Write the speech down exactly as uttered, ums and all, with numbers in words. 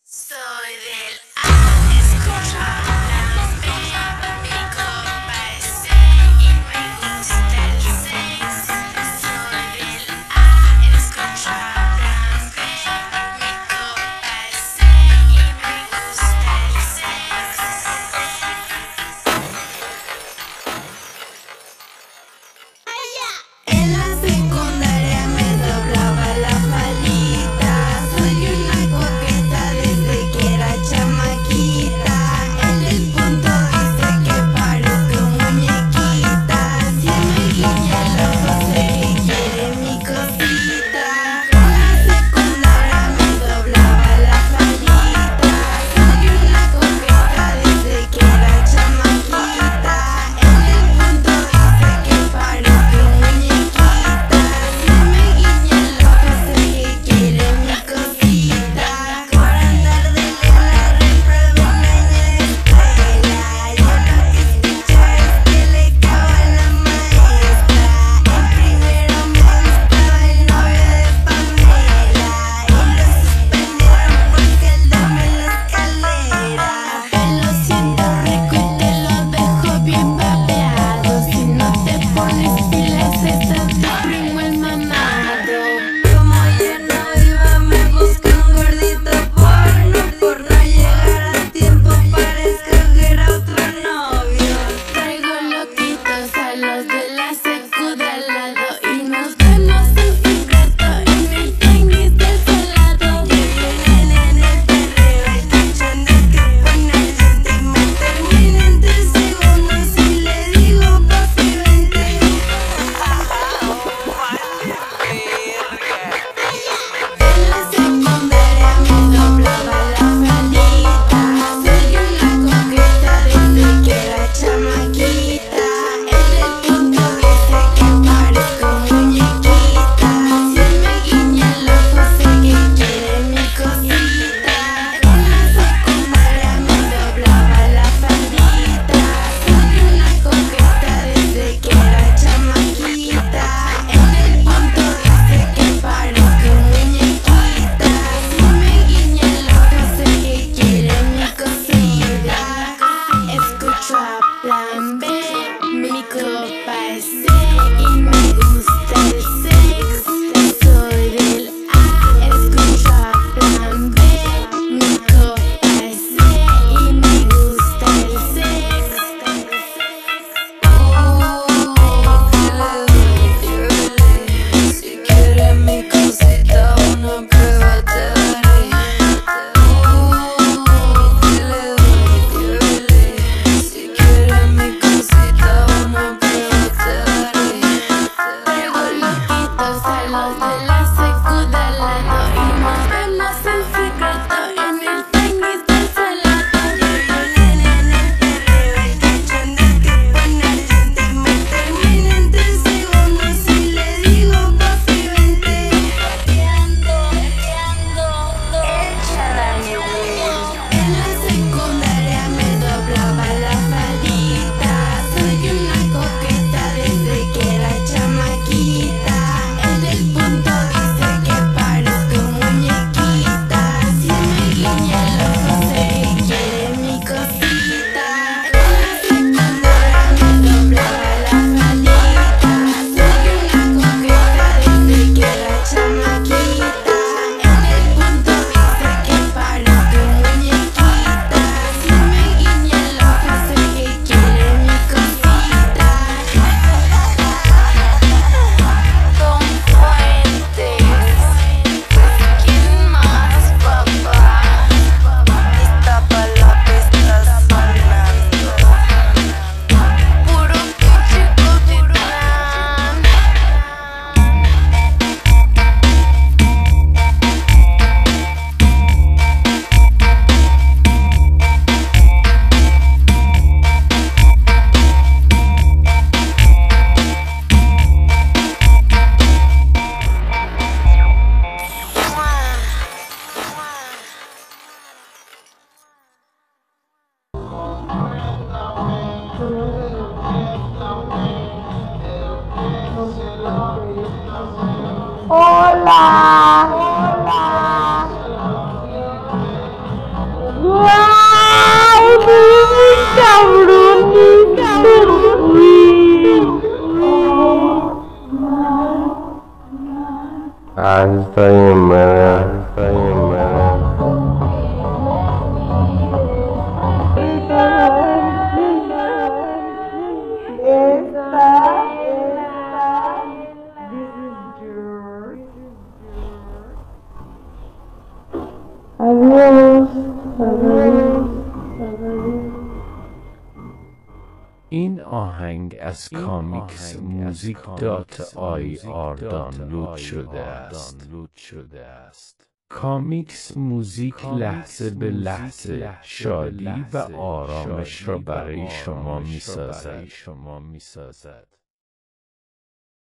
Soy del A, escucho hablar B, mi copa es C y me gusta el seis. Soy del A, escucho hablar B, mi copa es C y me gusta el seis. En la secundaria me doblaba la faldita. Soy una coqueta desde que era chamaquita. En el punto dice que parezco muñequita. Si me guiña el ojo sé que quiere mi cosita. En la secundaria me doblaba la faldita. Soy una coqueta desde que era chamaquita. En el punto dice que parezco muñequita. Si me guiña el ojo sé que quiere mi cosita. Por andar de lela reprobé un año de escuela. Yo lo que escucho es que le cago a la maestra. En primero me gustaba el novio de Pamela y lo suspendieron porque él dame la escalera. Lo siento rico y te lo dejo bien babeado. Si no te pones pilas estás de primo el mamado. Como ya no iba me busqué un gordito porno. Por no llegar a tiempo para escoger a otro novio. Traigo loquitos a los de la secu de al lado y nos vemos en secreto en el tenis del salado. Y vienen en el perreo el cachondeo que pone al gente y me termina en tres segundos y le digo papi vente. En la secundaria me doblaba la faldita. Soy una coqueta desde que era chamaquita. En el punto dice que parezco muñequita. Si me guiña el ojo sé que quiere mi cosita. En la secundaria me doblaba la faldita. Soy una coqueta desde que era chamaquita. En el punto dice que parezco muñequita. Si me guiña el ojo sé que quiere mi cosita. Escucho a plan B, mi copa es C y me gusta el sex. Soy del A, escucho a plan B, mi copa es C y me gusta el sex. Oh, que le doy, si quiere mi cosita una prueba te daré. Oh, que le doy, si quiere mi cosita una prueba te daré. Traigo loquitos a los de la secu de al lado y nos vemos en secreto en el tenis del salado. Y vienen en el perreo el cachondeo que pone al gente y me termina en tres segundos y le digo papi vente. Gateando, gateando, échala mi güey. En la secundaria me doblaba la faldita. Soy una coqueta desde que era chamaquita. En el punto dice que parezco muñequita. Si me guiña el ojo sé que quiere mi cosita. En la secundaria me doblaba la faldita. Soy una coqueta desde que era chamaquita. En el punto dice que parezco muñequita. Si me guiña el ojo sé que quiere mi cosita. Don Fuentes, ¿quién más, papá? Iztapalapa está sonando. Puro pinche Cotitlán. Hola. Hola. حرفای من حرفای من این آهنگ از کامیکس موزیک دات آی آر دانلود شده است. کامیکس موزیک لحظه به لحظه شادی و آرامش را برای شما می سازد.